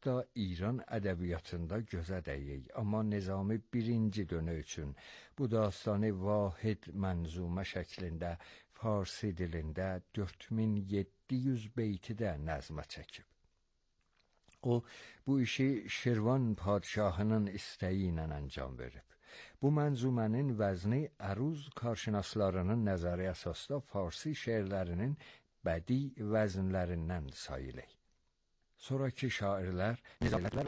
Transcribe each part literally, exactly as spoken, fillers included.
Hətta İran ədəbiyyatında gözə dəyək. Amma Nizami birinci dönə üçün bu dastanı vahid mənzumə şəklində Farsi dilində dörd min yeddi yüz beytidə nəzmə çəkib. O, bu işi Şirvan padşahının istəyi ilə əncam verib. Bu mənzumənin vəzni əruz karşınaslarının nəzəri əsasda Farsi şeirlərinin bədii vəznlərindən sayılır. Sonraki şairlər Nizamilər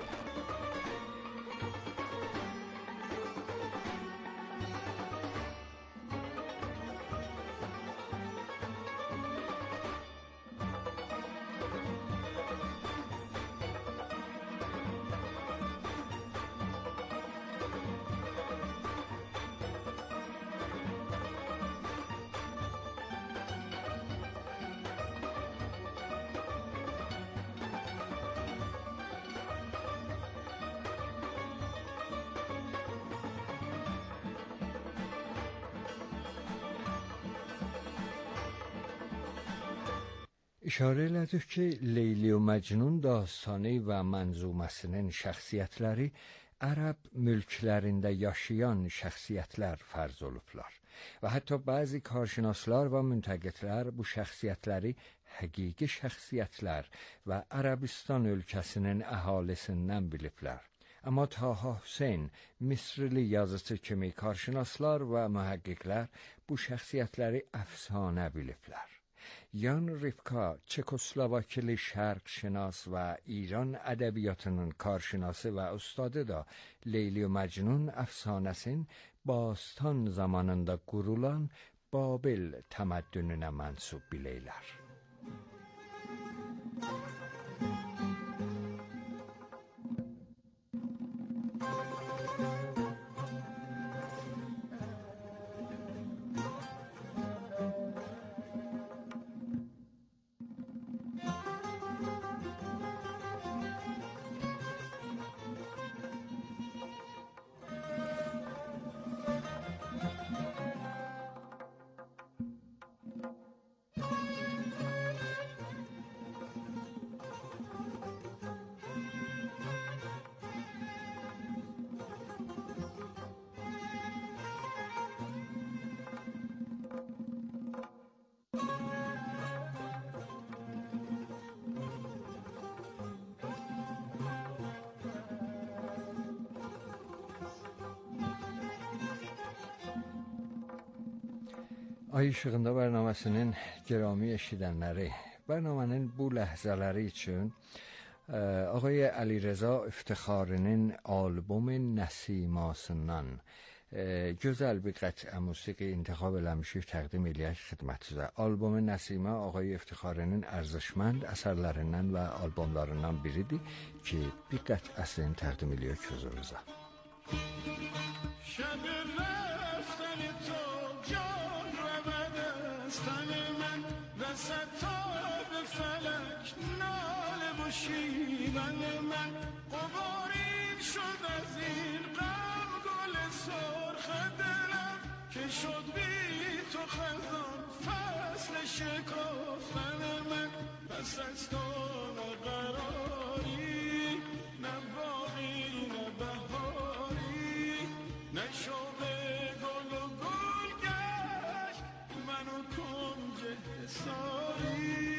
İşarə elədik ki, Leyli və Məcnun dastanı və mənzuməsinin şəxsiyyətləri ərəb mülklərində yaşayan şəxsiyyətlər fərz olublar və hətta bəzi karşınaslar və müntəqidlər bu şəxsiyyətləri həqiqi şəxsiyyətlər və Ərəbistan ölkəsinin əhalisindən biliblər. Amma Taha Hüseyn, Misrli yazıcı kimi karşınaslar və mühəqqiqlər bu şəxsiyyətləri əfsanə biliblər. Yan Rifka, Çekoslovakili şərqşünas və İran ədəbiyyatının karşınası və ustadı da Leyli və Məcnun əfsanəsin Bastan zamanında qurulan Babil təməddününə mənsub bilirlər. Ay İşığında bərnaməsinin gərami eşidənləri, bərnamənin bu ləhzələri üçün آقای علیرضا افتخارinin albom Nəsimasından gözəl bir qəطعə musiqi intixab eləmişik, təqdim eləyək xidmətinizə. Albom Nəsimə آقای افتخارinin ərزişmənd əsərlərindən və albomlarından biridir ki, bir qəطعəsini təqdim eləyək huzurunuza. شیون من قبارین شد از این غم گل سرخ دلم که شد بی تو خزان فصل شکفتن من پس از تو نه قراری نه باقی نه بهاری نه شوق گل و گل گشت منو کنج حساری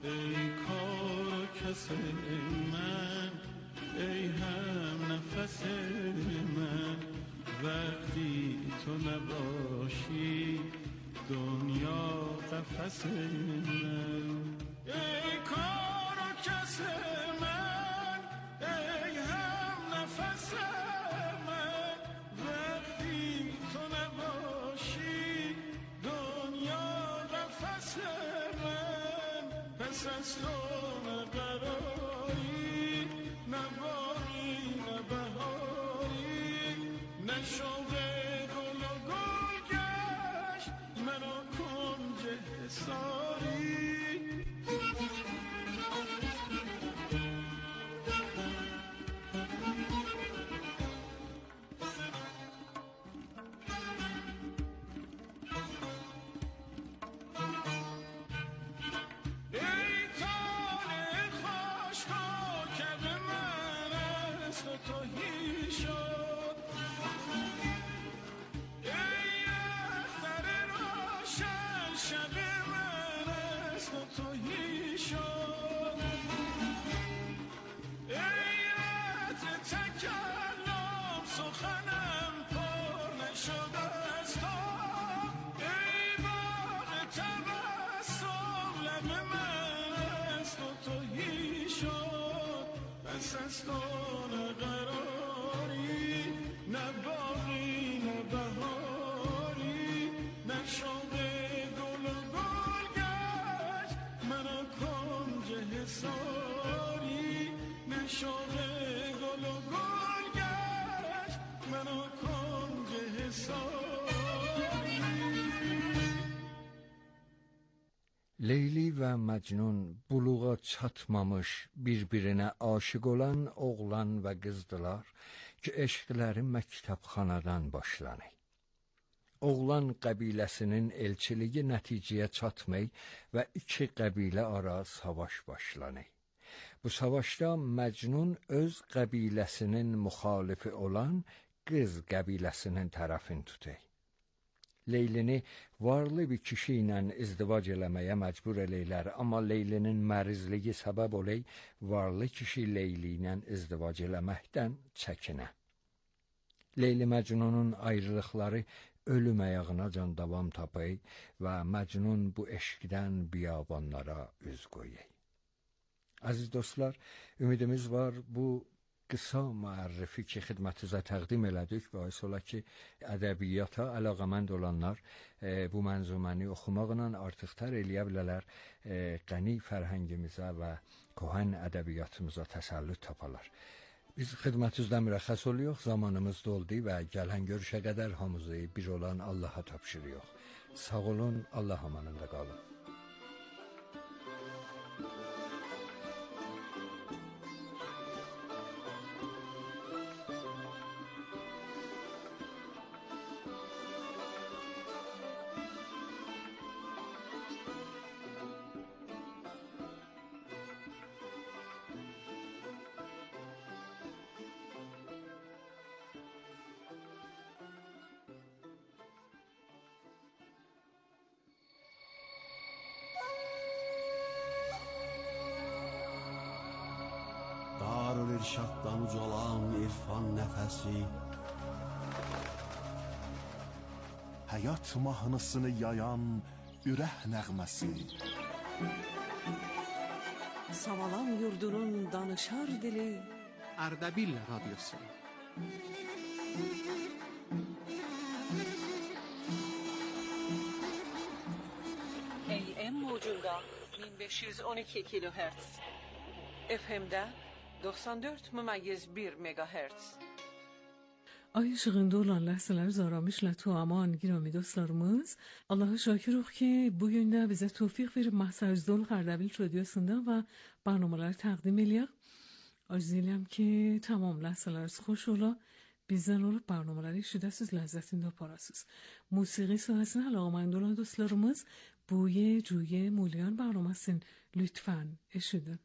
ای کار و کس من، ای هم نفس من، وقتی تو نباشی دنیا قفس من. ای کار و کس من، ای هم نفس من، وقتی تو نباشی دنیا قفس من. پس از تو نه قراری، نه باقی نه بهاری، نه شوق گل و گل گشت منو کنج حصاری. سستان قراری، نه باقی نه بهاری، نه شوق گل و گل گشت منو کنج حصاری، نه شوق گل و گل گشت منو کنج حصاری. Leyli və Məcnun buluğa çatmamış, bir-birinə aşiq olan oğlan və qızdılar ki, eşqləri məktəbxanadan başlanır. Oğlan qəbiləsinin elçiliyi nəticəyə çatmay və iki qəbilə ara savaş başlanır. Bu savaşda Məcnun öz qəbiləsinin müxalifi olan qız qəbiləsinin tərəfini tutur. Leylini varlı bir kişi ilə izdivac eləməyə məcbur eləyirlər, amma Leylinin mərizliyi səbəb olay varlı kişi Leyli ilə izdivac eləməkdən çəkinə. Leyli Məcnunun ayrılıqları ölüm ayağına can davam tapay və Məcnun bu eşqdən biyabanlara üz qoyay. Aziz dostlar, ümidimiz var bu qısa müərrifi ki, xidmətinizə təqdim elədik və ola ki, ədəbiyyata əlaqəmənd olanlar e, bu mənzuməni oxumaqla artıq tər eləyə bilərlər, e, qəni fərhəngimizə və kohan ədəbiyyatımıza təsəllüt taparlar. Biz xidmətinizdən mürəxxəs oluyoruz, zamanımız doldu və gələn görüşə qədər hamımızı bir olan Allaha tapşırıyoruz. Sağ olun, Allah amanında qalın. Darül-İrşaddan ucalan irfan nəfəsi, həyat mahnısını yayan ürək nəğməsi. Savalan yurdunun danışar dili, Ardabil Radyosu. A M موجunda bin beş yüz on iki kilohertz, F M'de doksan dört ممیز bir megahertz. Ay ışığında olan ləhsələriniz aramışla tu aman girami dostlarımız. Allah'a şakiruk ki bugün de bize tevfik verip Mahsarzdol Ardabil Radyosu'nda ve barnamaları təqdim eləyək. Arzu edirəm ki tamam ləhsələriniz xoş ola, bizden olup barnamaları eşidəsiz, ləzzətində aparasız. Musiqi sahəsində əlaqəmənd olan dostlarımız Buye Cuye Muliyan barnamasını lütfen eşidin.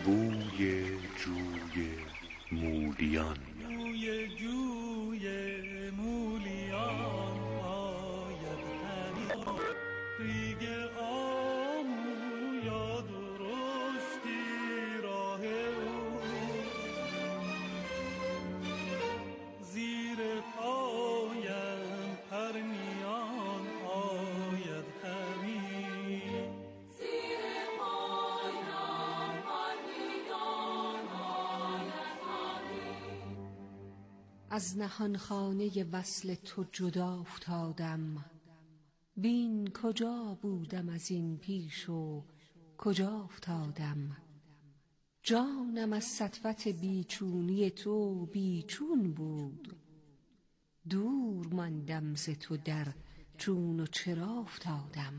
بوی جوی مولیان. بوی جوی مولیان آید همی، ریگ آمو یا درشتی راه او، زیر پایم پرنیان آید همی. از نهانخانه وصل تو جدا افتادم، بین کجا بودم از این پیش و کجا افتادم. جانم از سطوت بیچونی تو بیچون بود، دور ماندم ز تو در چون و چرا افتادم.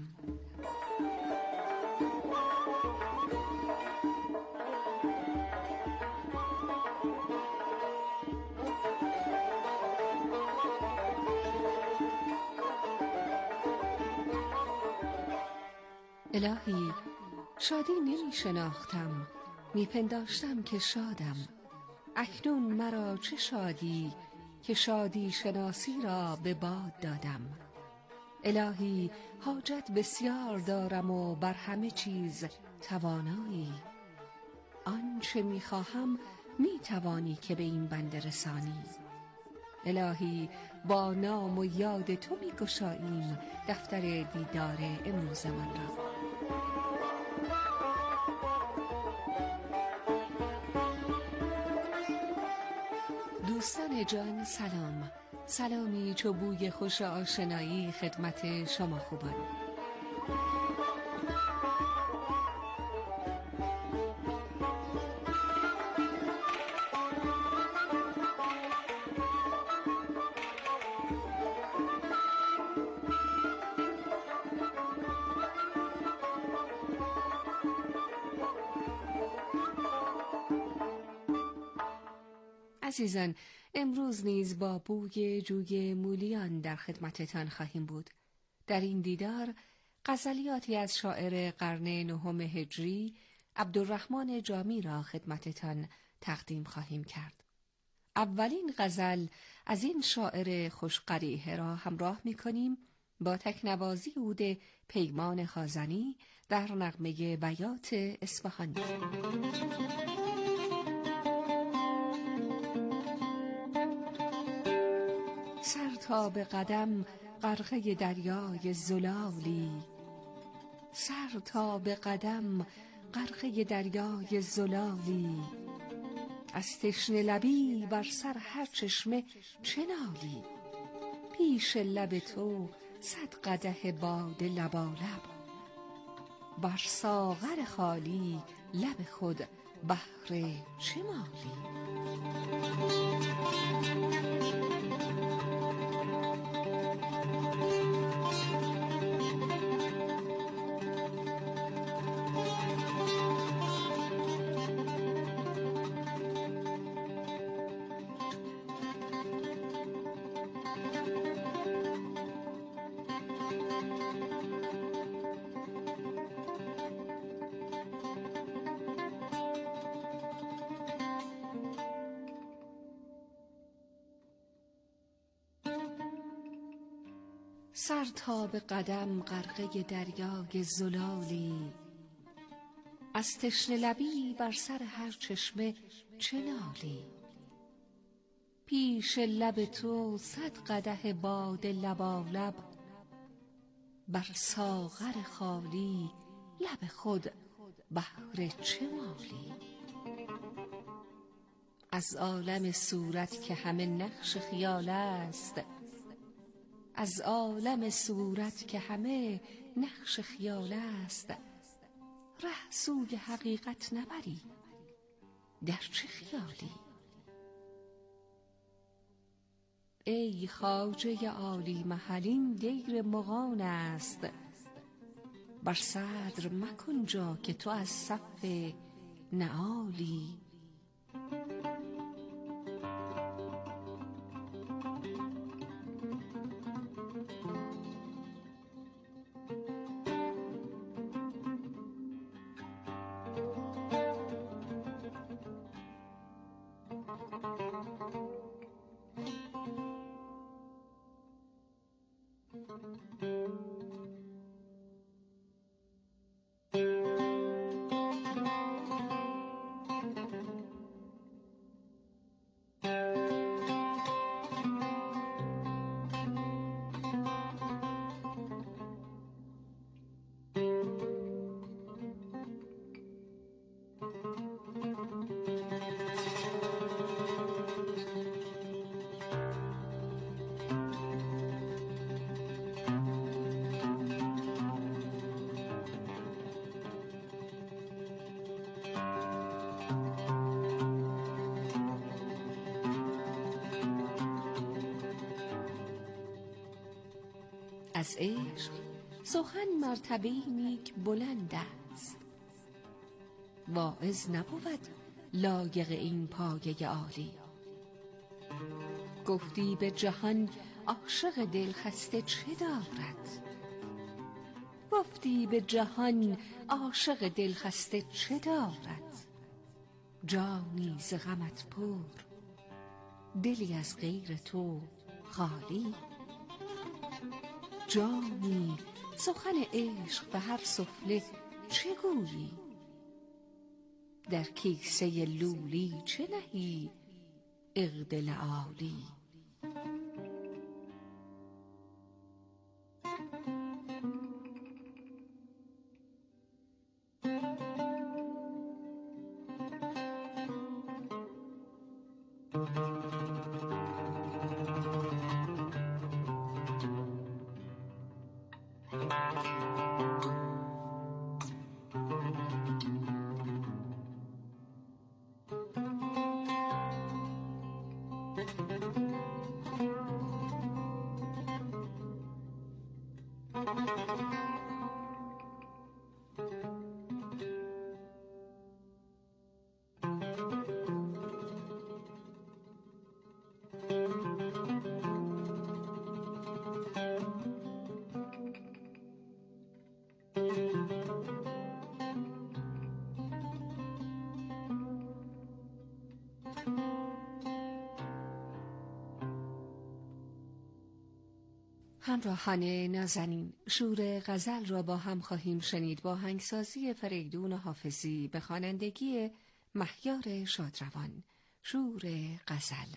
الهی شادی نمی شناختم، می پنداشتم که شادم. اکنون مرا چه شادی که شادی شناسی را به باد دادم. الهی حاجت بسیار دارم و بر همه چیز توانایی. آنچه می خواهم می توانی که به این بنده رسانی. الهی با نام و یاد تو می گشاییم دفتر دیدار امروز من را. دوستان جان سلام، سلامی چو بوی خوش آشنایی خدمت شما خوبان. عزیزان، امروز نیز با بوی جوی مولیان در خدمتتان خواهیم بود. در این دیدار غزلیاتی از شاعر قرن نهم هجری عبدالرحمن جامی را خدمتتان تقدیم خواهیم کرد. اولین غزل از این شاعر خوشقریحه را همراه می کنیم با تکنوازی عود پیمان خازنی در نغمه بیات اصفهانی. سر تا به قدم غرقه دریای زلالی، سر تا به قدم غرقه دریای زلالی، از تشنه لبی بر سر هر چشمه چنالی. پیش لب تو صد قدح باده لبالب، بر ساغر خالی لب خود بهر چه مالی. سر تا به قدم غرقه دریای زلالی، از تشنه لبی بر سر هر چشمه چنالی. پیش لب تو صد قدح باده لبالب، بر ساغر خالی لب خود بهر چه مالی. از عالم صورت که همه نقش خیال است، از عالم صورت که همه نقش خیال است، ره سوی حقیقت نبری در چه خیالی. ای خواجه عالی محل این دیر مغان است، بر صدر مکن جا که تو از صف نعالی. از عشق سخن مرتبه نیک بلند است. واعظ نبود لایق این پایه عالی. گفتی به جهان عاشق دلخسته چه دارد؟ گفتی به جهان عاشق دلخسته چه دارد؟ جانی ز غمت پر، دلی از غیر تو خالی. جانی سخن عشق به هر سفله چه گویی؟ در کیسه لولی چه نهی عقد لآلی؟ همراهان نازنین، شور غزل را با هم خواهیم شنید با آهنگسازی فریدون حافظی به خوانندگی مهیار شادروان. شور غزل.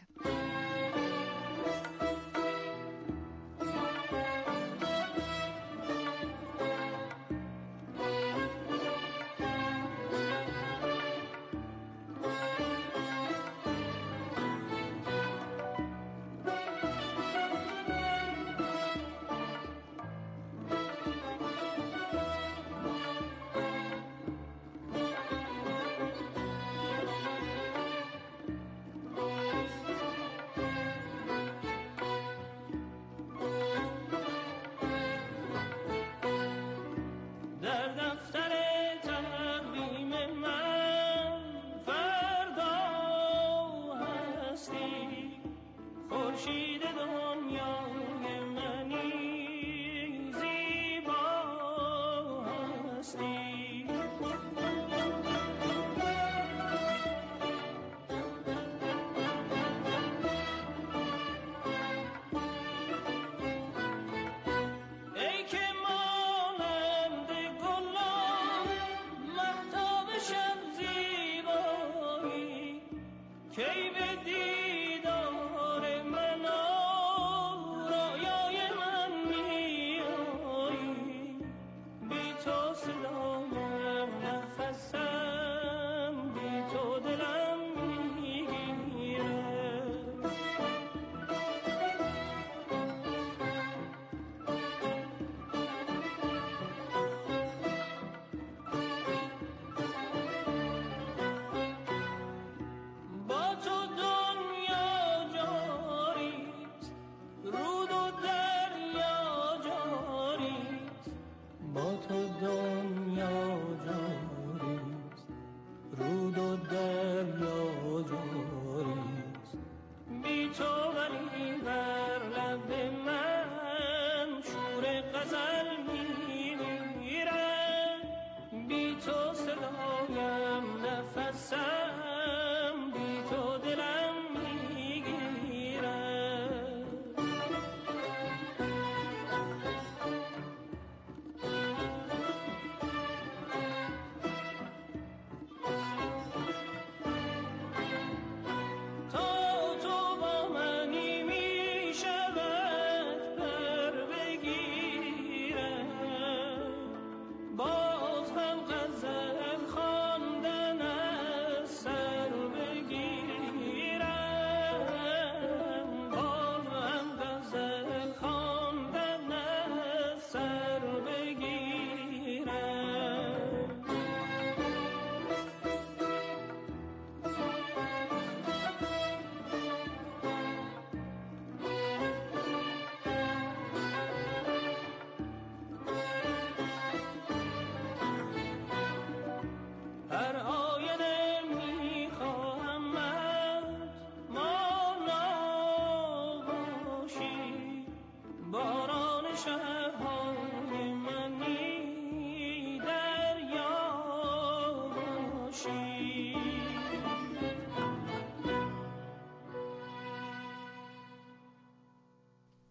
کی به دیدار من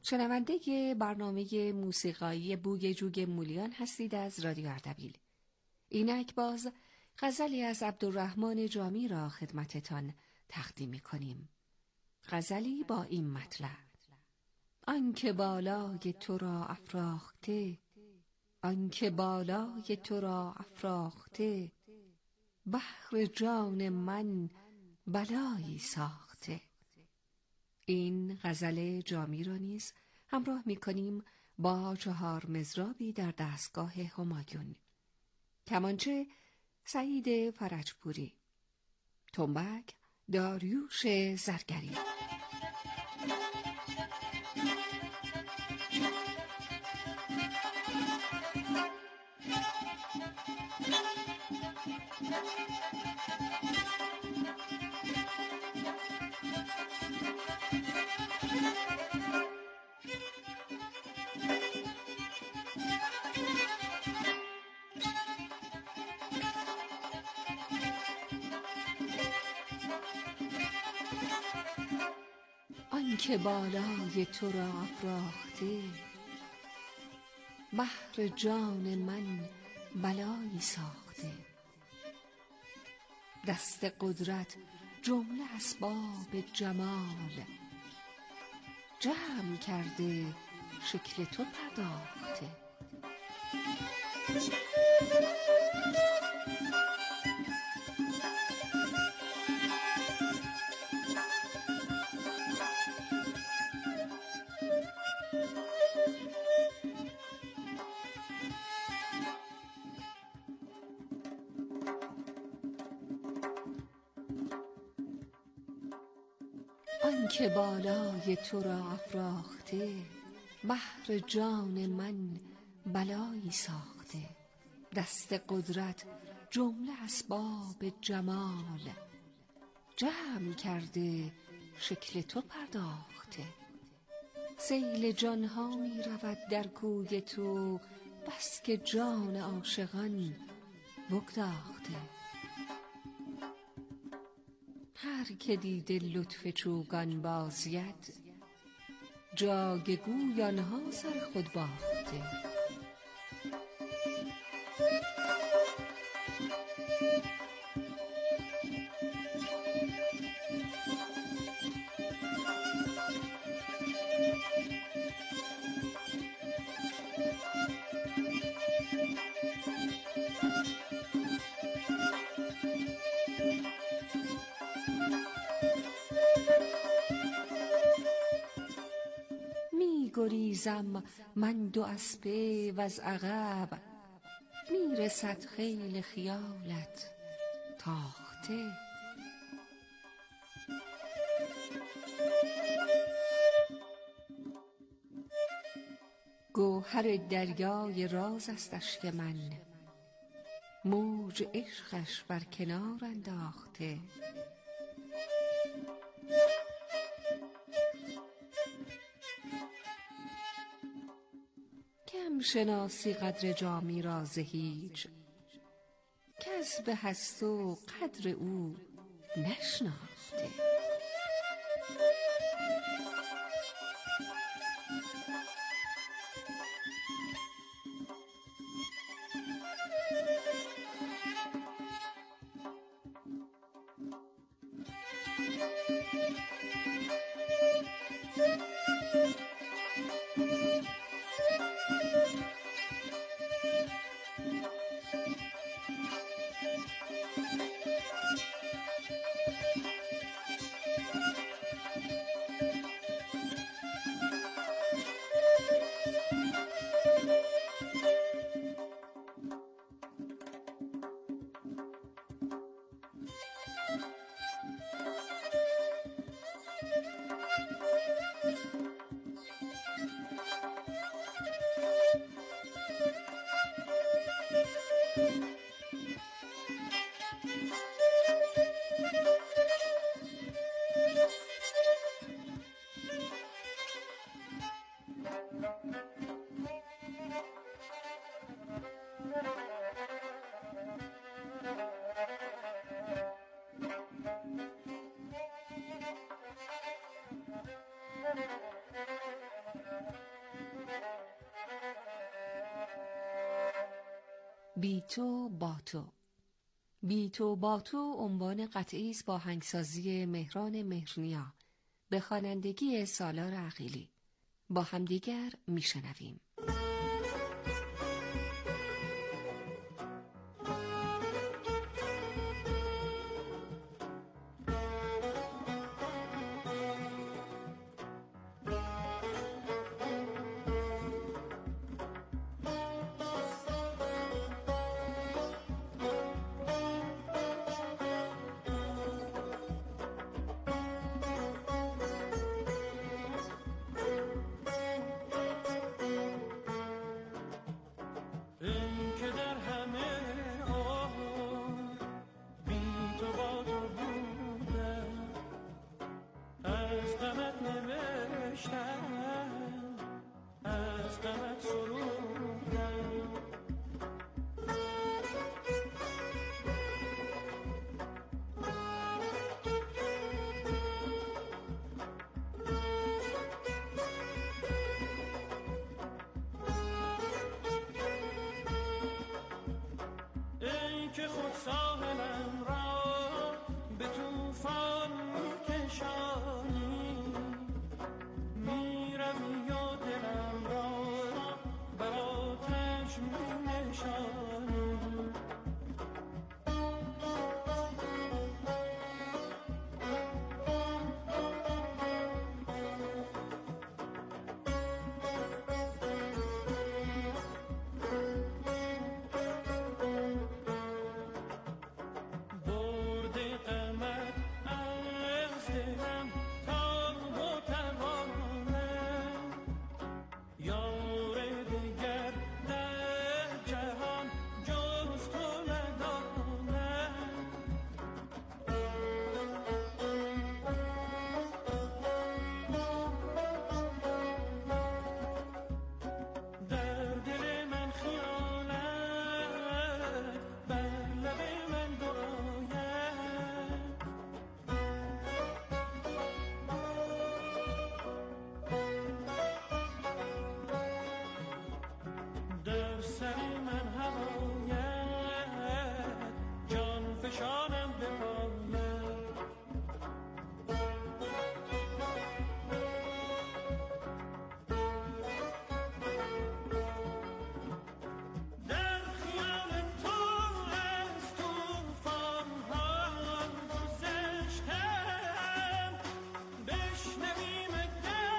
شنونده برنامه موسیقایی بوی جوگ مولیان هستید از رادیو اردبیل. اینک باز غزلی از عبدالرحمن جامی را خدمتتان تقدیم می‌کنیم. غزلی با این مطلب: آنکه بالای تو را افراخته، آنکه بالای تو را افراخته، بحر جان من بلایی ساخته. این غزل جامی را نیز همراه می‌کنیم با چهار مضرابی در دستگاه همایون. کمانچه سعید فرجپوری، تنبک داریوش زرگری. آنکه بالای تو را افراخته، بحر جان من بلایی ساخته. دست قدرت جمله اسباب جمال، جمع کرده شکل تو پرداخته. آنکه بالای تو را افراخته، بحر جان من بلایی ساخته. دست قدرت جمله اسباب جمال، جمع کرده شکل تو پرداخته. سیل جانها می رود در کوی تو، بس که جان عاشقان بگداخته. هر که دیده لطف چوگان بازید، جای گوی آنها سر خود باخته. گریزم من دو اسبه و از عقب، میرسد خیل خیالت تاخته. گوهر دریای راز است اشک من، موج عشقش بر کنار انداخته. کم شناسی قدر جامی را ز هیچ، کس به هست و قدر او نشناخته. بی تو با تو. بی تو با تو عنوان قطعی است با آهنگسازی مهران مهرنیا به خوانندگی سالار عقیلی. با همدیگر میشنویم. که خود ساحلم را به طوفان می‌کشانی، می‌روی و دلم را بر آتش می‌نشانی. سر من